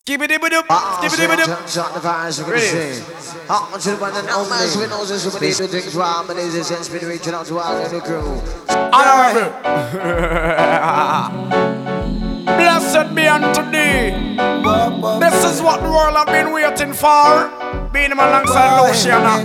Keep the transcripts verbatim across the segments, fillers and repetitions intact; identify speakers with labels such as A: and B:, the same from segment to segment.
A: Skibidi-bidi-doo, skibidi-bidi-doo.
B: Shot the fires, we're gonna see. Out to the one and only. We know this is what they do things wrong, but it's a sense been reaching out to all of the crew.
A: Blessed be unto thee. This is what the world have been waiting for. Being him alongside Luciana.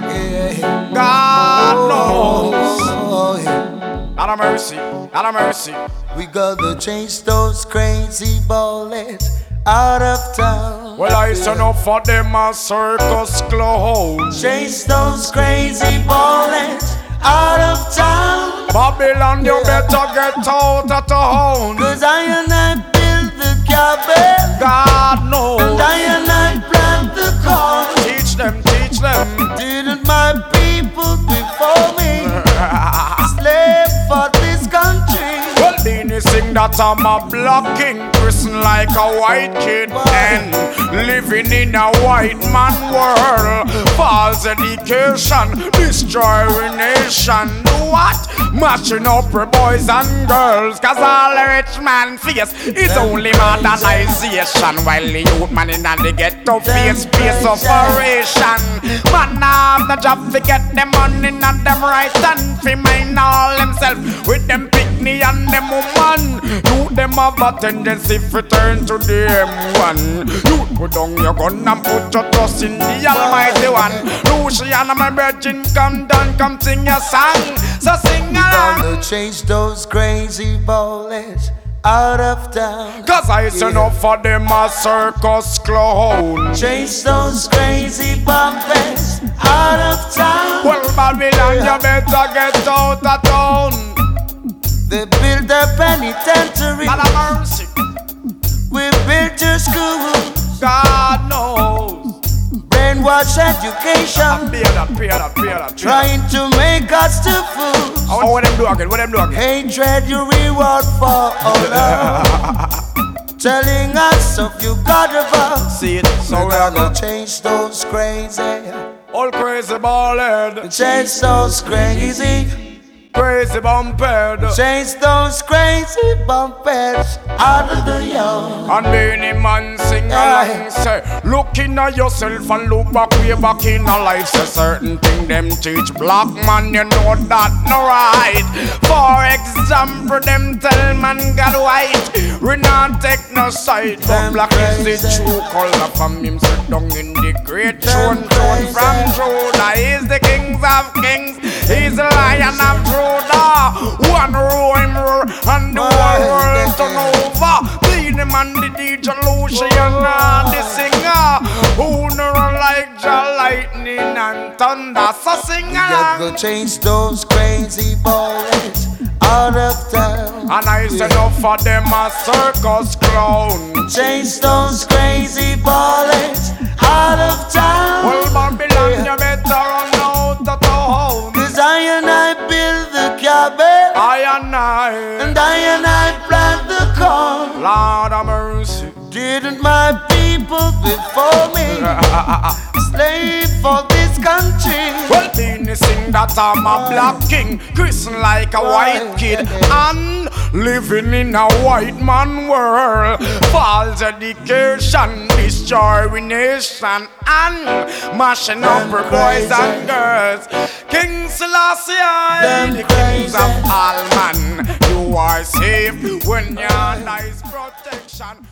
A: God knows. God of mercy, God of mercy.
C: We gotta chase those crazy bullets out of town.
A: Well, I said enough for them a circus clown.
C: Chase those crazy bullets out of town.
A: Babylon, you better get out of town.
C: Cause I and I build the cabin.
A: God knows.
C: And I and I plant the corn.
A: Teach them, teach them.
C: Didn't my people before me slave for this country?
A: Well, Beanie sing that I'm a black king, christened like a white kid, and living in a white man world. False education, destroying nation. What? Mashing up for boys and girls. Cause all the rich man face is only modernization, while the youth man in and they get to face space operation. Man have the job to get them money and them right and fi mind all themself with them picnic and them woman. You them have a tendency to turn to the M one. You put down your gun and put your trust in the Almighty One. Luciana, my virgin, come down, come sing your song. So sing along.
C: Gonna chase those crazy bullets out of town.
A: Cause I say no for them a circus clown.
C: Chase those crazy bumpers out of town.
A: Well, Babylon, you better get out of town.
C: They built a penitentiary.
A: God have mercy.
C: We built your school.
A: God knows.
C: Brainwash education.
A: Pay that, pay that, pay that.
C: Trying to make us to fools.
A: Oh, what them do again? What them do again?
C: Hatred you reward for honor. Telling us of you God above.
A: See it, so
C: We're
A: we are
C: gonna
A: gonna
C: change those crazy.
A: all crazy ballhead,
C: Change those crazy.
A: crazy bumphead.
C: Chase those crazy bumpers out of the yard.
A: And many man sing along, say, look in at yourself and look back way back in a life. Say certain thing them teach black man, you know that no right. For example, them tell man got white, we not take no side. But black is the true color from him sit down in the great throne, throne from Judah. He's the kings of kings, he's the lion of Judah. One row him roar and the whole world turn over. Be the man, the D J Luciana, the singer, who never like the lightning and thunder. So sing
C: You're
A: along.
C: gonna change those crazy bullets out of town.
A: And I said no for them a circus clown.
C: Change those crazy bullets out of town.
A: Well, Babylon, you better run out of town.
C: Cause I and I build the cabin.
A: I and I,
C: And I and I plant the corn.
A: Lord of mercy.
C: Didn't my people before me slave for this country?
A: Well, Beanie sing that I'm a black king, christened like a white kid, and living in a white man world. False education, destroying nation, and mashing up for boys and girls. King Selassie, the kings of all man, you are safe when your lies protection.